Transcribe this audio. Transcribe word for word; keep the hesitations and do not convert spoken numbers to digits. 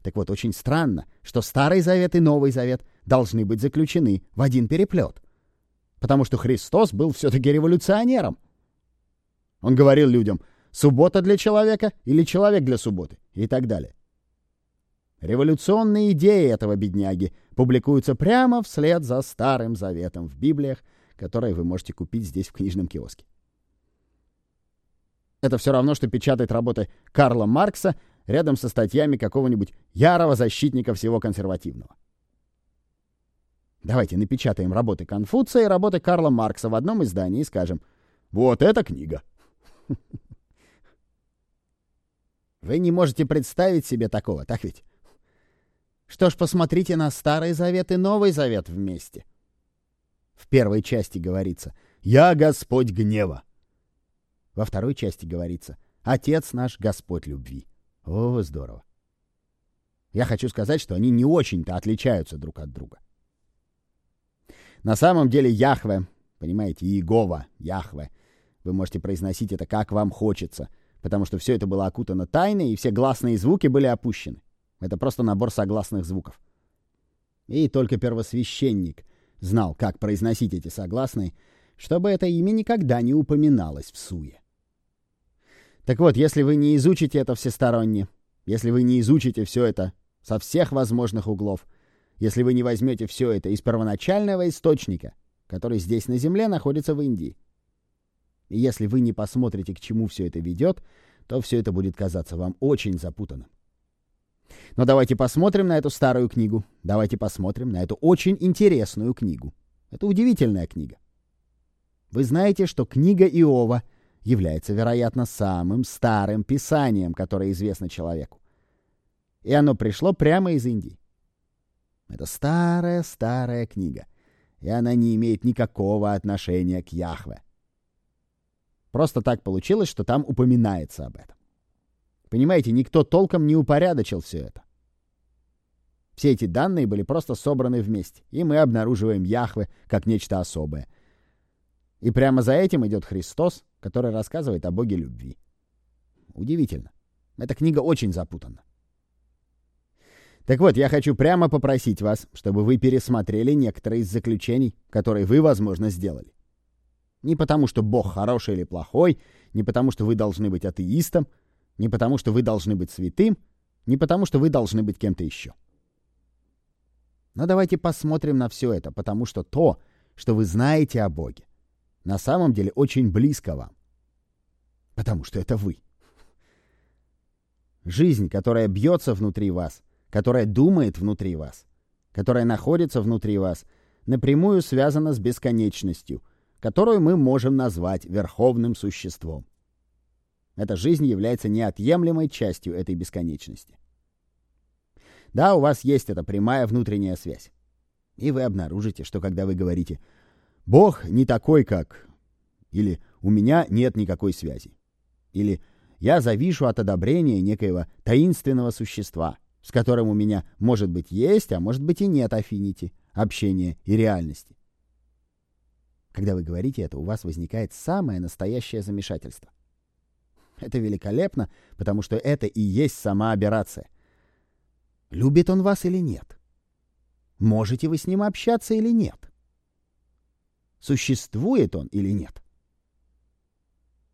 Так вот, очень странно, что Старый Завет и Новый Завет должны быть заключены в один переплет. Потому что Христос был все-таки революционером. Он говорил людям: суббота для человека или человек для субботы, и так далее. Революционные идеи этого бедняги публикуются прямо вслед за Старым Заветом в Библиях, которые вы можете купить здесь в книжном киоске. Это все равно, что печатать работы Карла Маркса рядом со статьями какого-нибудь ярого защитника всего консервативного. Давайте напечатаем работы Конфуция и работы Карла Маркса в одном издании и скажем: вот эта книга. Вы не можете представить себе такого, так ведь? Что ж, посмотрите на Старый Завет и Новый Завет вместе. В первой части говорится: «Я Господь гнева». Во второй части говорится: «Отец наш Господь любви». О, здорово. Я хочу сказать, что они не очень-то отличаются друг от друга. На самом деле Яхве, понимаете, Иегова, Яхве, вы можете произносить это как вам хочется, потому что все это было окутано тайной, и все гласные звуки были опущены. Это просто набор согласных звуков. И только первосвященник знал, как произносить эти согласные, чтобы это имя никогда не упоминалось в суе. Так вот, если вы не изучите это всесторонне, если вы не изучите все это со всех возможных углов, если вы не возьмете все это из первоначального источника, который здесь на земле находится в Индии, и если вы не посмотрите, к чему все это ведет, то все это будет казаться вам очень запутанным. Но давайте посмотрим на эту старую книгу. Давайте посмотрим на эту очень интересную книгу. Это удивительная книга. Вы знаете, что книга Иова является, вероятно, самым старым писанием, которое известно человеку. И оно пришло прямо из Индии. Это старая-старая книга, и она не имеет никакого отношения к Яхве. Просто так получилось, что там упоминается об этом. Понимаете, никто толком не упорядочил все это. Все эти данные были просто собраны вместе, и мы обнаруживаем Яхве как нечто особое. И прямо за этим идет Христос, который рассказывает о Боге любви. Удивительно. Эта книга очень запутана. Так вот, я хочу прямо попросить вас, чтобы вы пересмотрели некоторые из заключений, которые вы, возможно, сделали. Не потому, что Бог хороший или плохой, не потому, что вы должны быть атеистом, не потому, что вы должны быть святым, не потому, что вы должны быть кем-то еще. Но давайте посмотрим на все это, потому что то, что вы знаете о Боге, на самом деле очень близко вам. Потому что это вы. Жизнь, которая бьется внутри вас, которая думает внутри вас, которая находится внутри вас, напрямую связана с бесконечностью, которую мы можем назвать верховным существом. Эта жизнь является неотъемлемой частью этой бесконечности. Да, у вас есть эта прямая внутренняя связь. И вы обнаружите, что когда вы говорите «Бог не такой, как...» или «У меня нет никакой связи», или «Я завишу от одобрения некоего таинственного существа, с которым у меня, может быть, есть, а может быть и нет аффинити, общения и реальности». Когда вы говорите это, у вас возникает самое настоящее замешательство. Это великолепно, потому что это и есть сама аберрация. Любит он вас или нет? Можете вы с ним общаться или нет? Существует он или нет?